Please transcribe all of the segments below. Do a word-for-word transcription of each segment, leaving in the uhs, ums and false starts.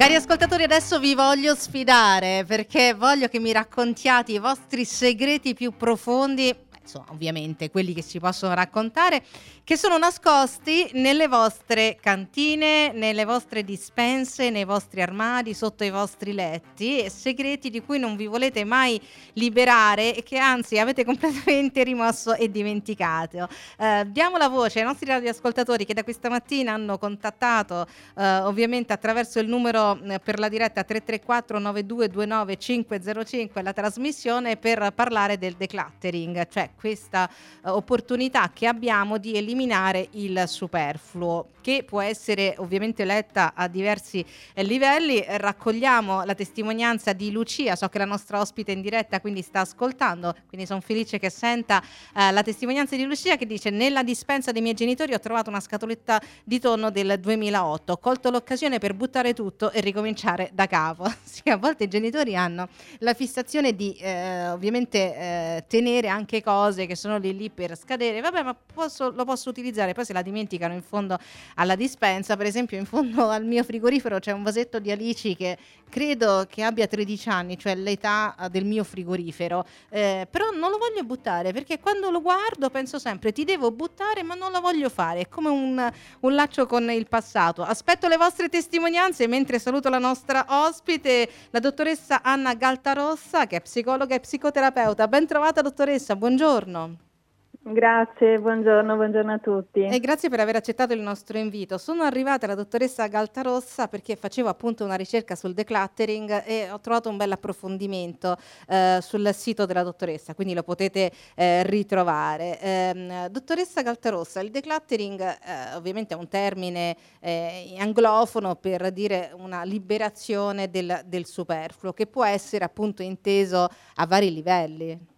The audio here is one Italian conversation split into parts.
Cari ascoltatori, adesso vi voglio sfidare perché voglio che mi raccontiate i vostri segreti più profondi, insomma, ovviamente quelli che si possono raccontare, che sono nascosti nelle vostre cantine, nelle vostre dispense, nei vostri armadi, sotto i vostri letti, e segreti di cui non vi volete mai liberare e che anzi avete completamente rimosso e dimenticato. Eh, diamo la voce ai nostri radioascoltatori che da questa mattina hanno contattato eh, ovviamente attraverso il numero eh, per la diretta tre tre quattro nove due due nove cinque zero cinque la trasmissione per parlare del decluttering, cioè questa eh, opportunità che abbiamo di eliminare il superfluo, che può essere ovviamente letta a diversi eh, livelli. Raccogliamo la testimonianza di Lucia, so che la nostra ospite in diretta quindi sta ascoltando, quindi sono felice che senta eh, la testimonianza di Lucia, che dice: nella dispensa dei miei genitori ho trovato una scatoletta di tonno del duemilaotto, ho colto l'occasione per buttare tutto e ricominciare da capo. Sì, a volte i genitori hanno la fissazione di eh, ovviamente eh, tenere anche cose che sono lì lì per scadere, vabbè, ma posso, lo posso utilizzare, poi se la dimenticano in fondo alla dispensa. Per esempio in fondo al mio frigorifero c'è un vasetto di alici che credo che abbia tredici anni, cioè l'età del mio frigorifero, eh, però non lo voglio buttare perché quando lo guardo penso sempre ti devo buttare, ma non lo voglio fare, è come un, un laccio con il passato. Aspetto le vostre testimonianze mentre saluto la nostra ospite, la dottoressa Anna Galtarossa, che è psicologa e psicoterapeuta. Ben trovata dottoressa, buongiorno. Grazie, buongiorno, buongiorno a tutti. E grazie per aver accettato il nostro invito. Sono arrivata alla dottoressa Galtarossa perché facevo appunto una ricerca sul decluttering e ho trovato un bel approfondimento eh, sul sito della dottoressa, quindi lo potete eh, ritrovare. Eh, dottoressa Galtarossa, il decluttering eh, ovviamente è un termine eh, anglofono per dire una liberazione del, del superfluo, che può essere appunto inteso a vari livelli.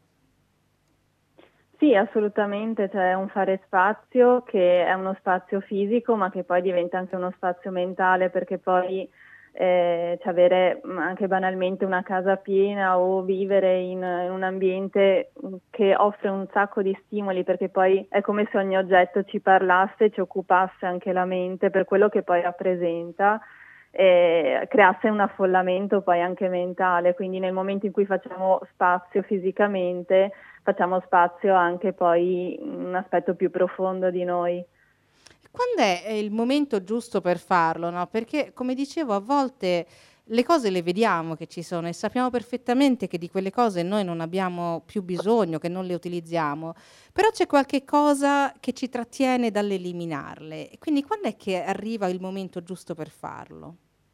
Sì, assolutamente, cioè un fare spazio che è uno spazio fisico ma che poi diventa anche uno spazio mentale, perché poi eh, cioè avere anche banalmente una casa piena o vivere in, in un ambiente che offre un sacco di stimoli, perché poi è come se ogni oggetto ci parlasse, ci occupasse anche la mente per quello che poi rappresenta, e creasse un affollamento poi anche mentale, quindi nel momento in cui facciamo spazio fisicamente facciamo spazio anche poi in un aspetto più profondo di noi. Quando è il momento giusto per farlo, no? Perché come dicevo, a volte le cose le vediamo che ci sono e sappiamo perfettamente che di quelle cose noi non abbiamo più bisogno, che non le utilizziamo, però c'è qualche cosa che ci trattiene dall'eliminarle. E quindi quando è che arriva il momento giusto per farlo?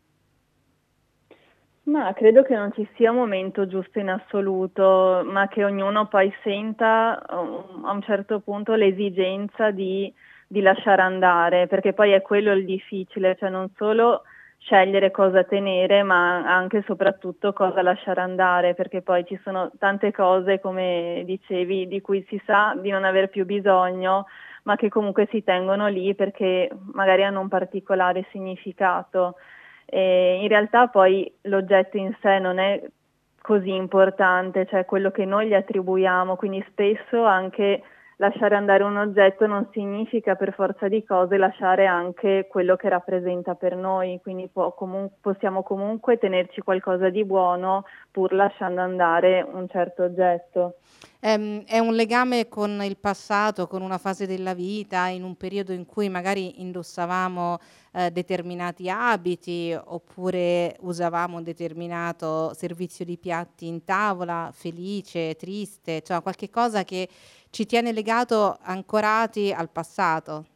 Ma credo che non ci sia un momento giusto in assoluto, ma che ognuno poi senta um, a un certo punto l'esigenza di, di lasciare andare, perché poi è quello il difficile, cioè non solo scegliere cosa tenere, ma anche e soprattutto cosa lasciare andare, perché poi ci sono tante cose, come dicevi, di cui si sa di non aver più bisogno, ma che comunque si tengono lì perché magari hanno un particolare significato. E in realtà poi l'oggetto in sé non è così importante, cioè quello che noi gli attribuiamo, quindi spesso anche lasciare andare un oggetto non significa per forza di cose lasciare anche quello che rappresenta per noi, quindi può comun- possiamo comunque tenerci qualcosa di buono pur lasciando andare un certo oggetto. Ehm, è un legame con il passato, con una fase della vita, in un periodo in cui magari indossavamo eh, determinati abiti oppure usavamo un determinato servizio di piatti in tavola, felice, triste, cioè qualche cosa che ci tiene legato, ancorati al passato.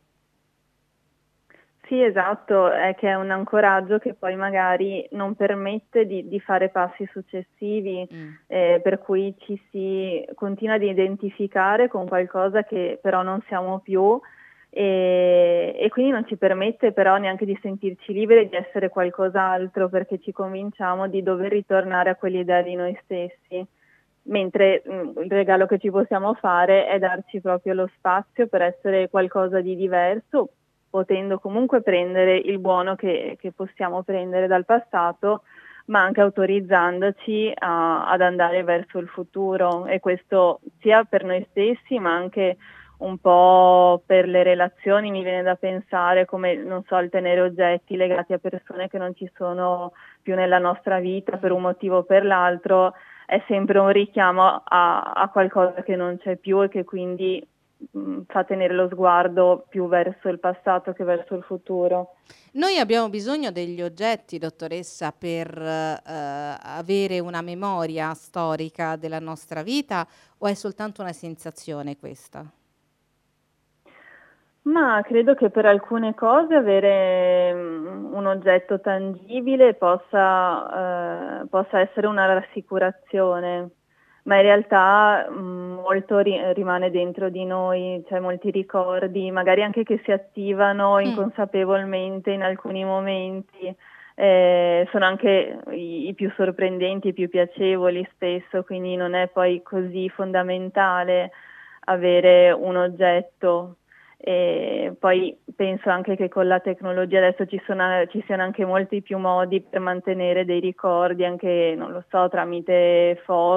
Sì, esatto, è che è un ancoraggio che poi magari non permette di, di fare passi successivi, Mm. eh, per cui ci si continua ad identificare con qualcosa che però non siamo più e, e quindi non ci permette però neanche di sentirci liberi di essere qualcos'altro, perché ci convinciamo di dover ritornare a quell'idea di noi stessi. Mentre mh, il regalo che ci possiamo fare è darci proprio lo spazio per essere qualcosa di diverso, potendo comunque prendere il buono che, che possiamo prendere dal passato, ma anche autorizzandoci a, ad andare verso il futuro, e questo sia per noi stessi ma anche un po' per le relazioni, mi viene da pensare come, non so, il tenere oggetti legati a persone che non ci sono più nella nostra vita per un motivo o per l'altro, è sempre un richiamo a, a qualcosa che non c'è più e che quindi mh, fa tenere lo sguardo più verso il passato che verso il futuro. Noi abbiamo bisogno degli oggetti, dottoressa, per eh, avere una memoria storica della nostra vita o è soltanto una sensazione questa? Ma credo che per alcune cose avere mm, un oggetto tangibile possa, eh, possa essere una rassicurazione, ma in realtà mm, molto ri- rimane dentro di noi, cioè molti ricordi, magari anche che si attivano Mm. inconsapevolmente in alcuni momenti, eh, sono anche i, i più sorprendenti, i più piacevoli spesso, quindi non è poi così fondamentale avere un oggetto. E poi penso anche che con la tecnologia adesso ci sono, ci siano anche molti più modi per mantenere dei ricordi, anche, non lo so, tramite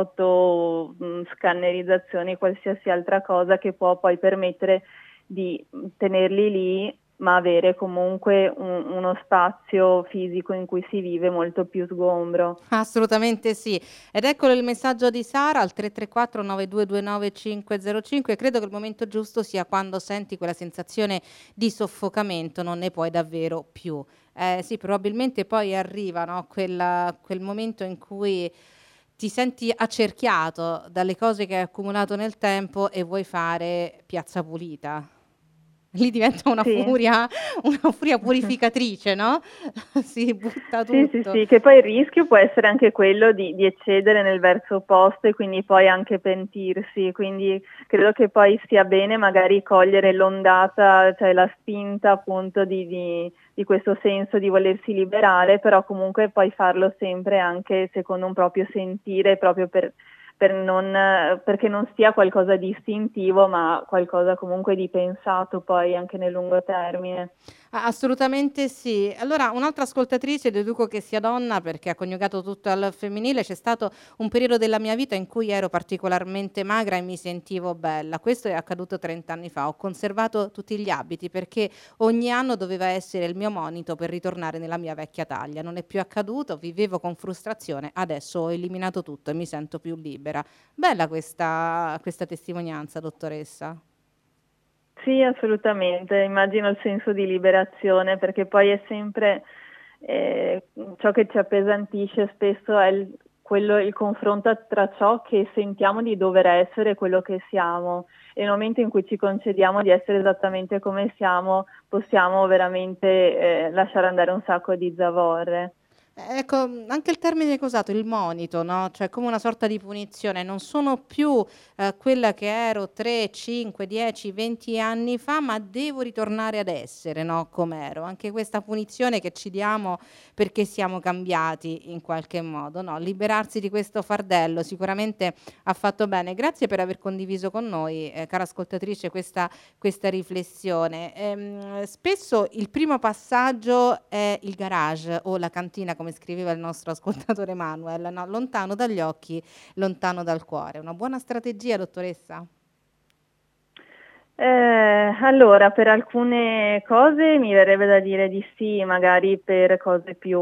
foto, mh, scannerizzazioni, qualsiasi altra cosa che può poi permettere di tenerli lì, ma avere comunque un- uno spazio fisico in cui si vive molto più sgombro. Assolutamente sì. Ed eccolo il messaggio di Sara al tre tre quattro nove due due nove cinque zero cinque. Credo che il momento giusto sia quando senti quella sensazione di soffocamento, non ne puoi davvero più. Eh, sì, probabilmente poi arriva, no, quella- quel momento in cui ti senti accerchiato dalle cose che hai accumulato nel tempo e vuoi fare piazza pulita. Lì diventa una Sì. furia, una furia purificatrice, no? Si butta Sì, sì, tutto. sì, che poi il rischio può essere anche quello di, di eccedere nel verso opposto e quindi poi anche pentirsi, quindi credo che poi sia bene magari cogliere l'ondata, cioè la spinta appunto di, di, di questo senso di volersi liberare, però comunque poi farlo sempre anche secondo un proprio sentire, proprio per, per non, perché non sia qualcosa di istintivo, ma qualcosa comunque di pensato poi anche nel lungo termine. A assolutamente sì. Allora un'altra ascoltatrice, deduco che sia donna perché ha coniugato tutto al femminile: "C'è stato un periodo della mia vita in cui ero particolarmente magra e mi sentivo bella. Questo è accaduto trenta anni fa. Ho conservato tutti gli abiti perché ogni anno doveva essere il mio monito per ritornare nella mia vecchia taglia. Non è più accaduto, vivevo con frustrazione, adesso ho eliminato tutto e mi sento più libera." Bella questa questa testimonianza, dottoressa. Sì, assolutamente, immagino il senso di liberazione perché poi è sempre eh, ciò che ci appesantisce spesso è il, quello, il confronto tra ciò che sentiamo di dover essere e quello che siamo. E nel momento in cui ci concediamo di essere esattamente come siamo, possiamo veramente eh, lasciare andare un sacco di zavorre. Eh, Ecco, mhmm, anche il termine che hai usato, il monito, no, cioè come una sorta di punizione. Non sono più, ehm, quella che ero tre, cinque, dieci, venti anni fa, ma devo ritornare ad essere, no, com'ero. Anche questa punizione che ci diamo perché siamo cambiati in qualche modo, no, liberarsi di questo fardello sicuramente ha fatto bene. Grazie per aver condiviso con noi, ehm, cara ascoltatrice, questa questa riflessione. Ehm, spesso il primo passaggio è il garage o la cantina, come scriveva il nostro ascoltatore Manuel, no, lontano dagli occhi, lontano dal cuore. Una buona strategia, dottoressa? Eh, allora, per alcune cose mi verrebbe da dire di sì, magari per cose più,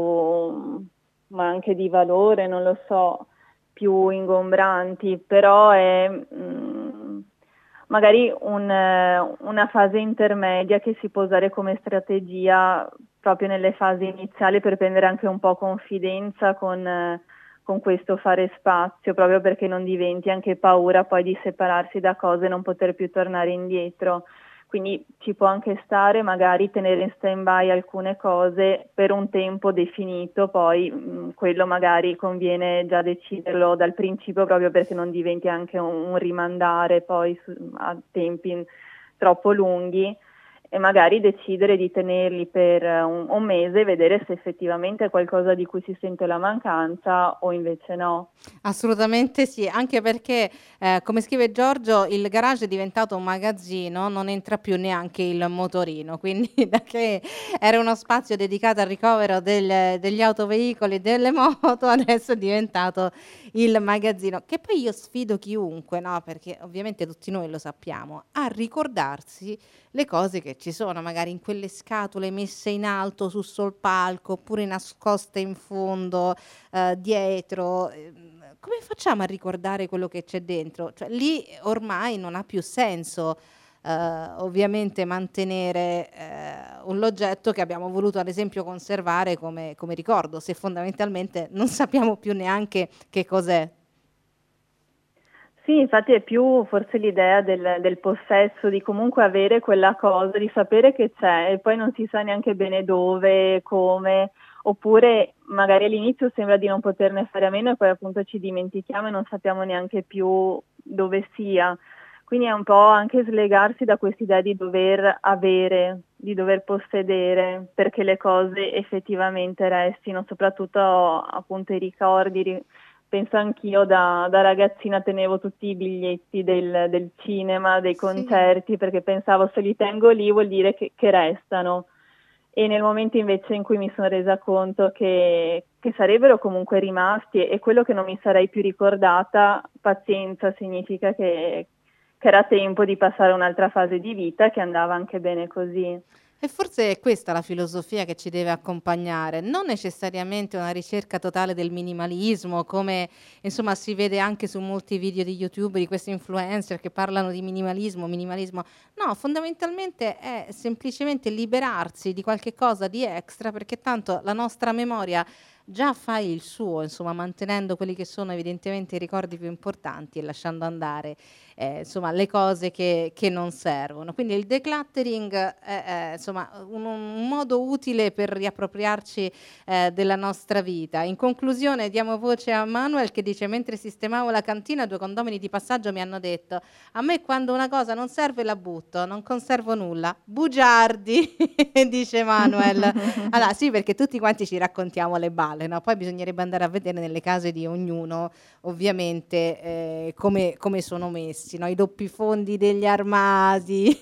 ma anche di valore, non lo so, più ingombranti, però è mm, magari un, eh, una fase intermedia che si può usare come strategia proprio nelle fasi iniziali per prendere anche un po' confidenza con, eh, con questo fare spazio, proprio perché non diventi anche paura poi di separarsi da cose e non poter più tornare indietro. Quindi ci può anche stare magari tenere in stand-by alcune cose per un tempo definito, poi mh, quello magari conviene già deciderlo dal principio proprio perché non diventi anche un, un rimandare poi su, a tempi troppo lunghi e magari decidere di tenerli per un, un mese e vedere se effettivamente è qualcosa di cui si sente la mancanza o invece no. Assolutamente sì, anche perché, ehm, come scrive Giorgio, il garage è diventato un magazzino, non entra più neanche il motorino, quindi da che era uno spazio dedicato al ricovero del degli autoveicoli e delle moto, adesso è diventato il magazzino. Che poi io sfido chiunque, no, perché ovviamente tutti noi lo sappiamo, a ricordarsi le cose che ci sono, magari in quelle scatole messe in alto su sul palco, oppure nascoste in fondo, ehm, dietro. Ehm, come facciamo a ricordare quello che c'è dentro? Cioè lì ormai non ha più senso, ehm, ovviamente mantenere, ehm, un l'oggetto che abbiamo voluto ad esempio conservare come come ricordo, se fondamentalmente non sappiamo più neanche che cos'è. Sì, infatti è più forse l'idea del, del possesso, di comunque avere quella cosa, di sapere che c'è e poi non si sa neanche bene dove, come, oppure magari all'inizio sembra di non poterne fare a meno e poi appunto ci dimentichiamo e non sappiamo neanche più dove sia. Quindi è un po' anche slegarsi da quest'idea di dover avere, di dover possedere, perché le cose effettivamente restino, soprattutto appunto i ricordi. ri- Penso anch'io da, da ragazzina tenevo tutti i biglietti del, del cinema, dei Sì. concerti, perché pensavo se li tengo lì vuol dire che, che restano. E nel momento invece in cui mi sono resa conto che, che sarebbero comunque rimasti e quello che non mi sarei più ricordata, pazienza, significa che, che era tempo di passare a un'altra fase di vita e che andava anche bene così. E forse è questa la filosofia che ci deve accompagnare, non necessariamente una ricerca totale del minimalismo, come insomma si vede anche su molti video di YouTube di questi influencer che parlano di minimalismo, minimalismo. No, fondamentalmente è semplicemente liberarsi di qualche cosa di extra, perché tanto la nostra memoria già fa il suo, insomma, mantenendo quelli che sono evidentemente i ricordi più importanti e lasciando andare, eh, insomma, le cose che, che non servono. Quindi il decluttering è, è, insomma, un, un modo utile per riappropriarci eh, della nostra vita. In conclusione diamo voce a Manuel che dice: mentre sistemavo la cantina, due condomini di passaggio mi hanno detto: a me quando una cosa non serve la butto, non conservo nulla. Bugiardi, dice Manuel. Allora sì, perché tutti quanti ci raccontiamo le balle, no, poi bisognerebbe andare a vedere nelle case di ognuno, ovviamente, ehm, come come sono messi, no, i doppi fondi degli armadi,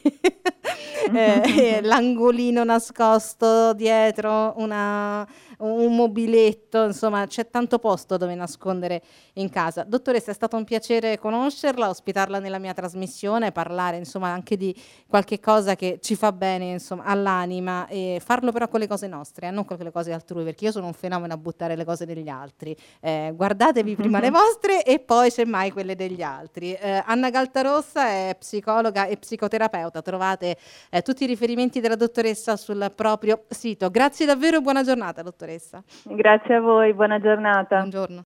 ehm, l'angolino nascosto dietro una un mobiletto, insomma c'è tanto posto dove nascondere in casa. Dottoressa, è stato un piacere conoscerla, ospitarla nella mia trasmissione, parlare insomma anche di qualche cosa che ci fa bene, insomma, all'anima, e farlo però con le cose nostre, eh, non con le cose altrui, perché io sono un fenomeno a buttare le cose degli altri. Eh, guardatevi prima le vostre e poi semmai quelle degli altri. Eh, Anna Galtarossa è psicologa e psicoterapeuta, trovate eh, tutti i riferimenti della dottoressa sul proprio sito. Grazie davvero e buona giornata, dottoressa. Grazie a voi, buona giornata. Buongiorno.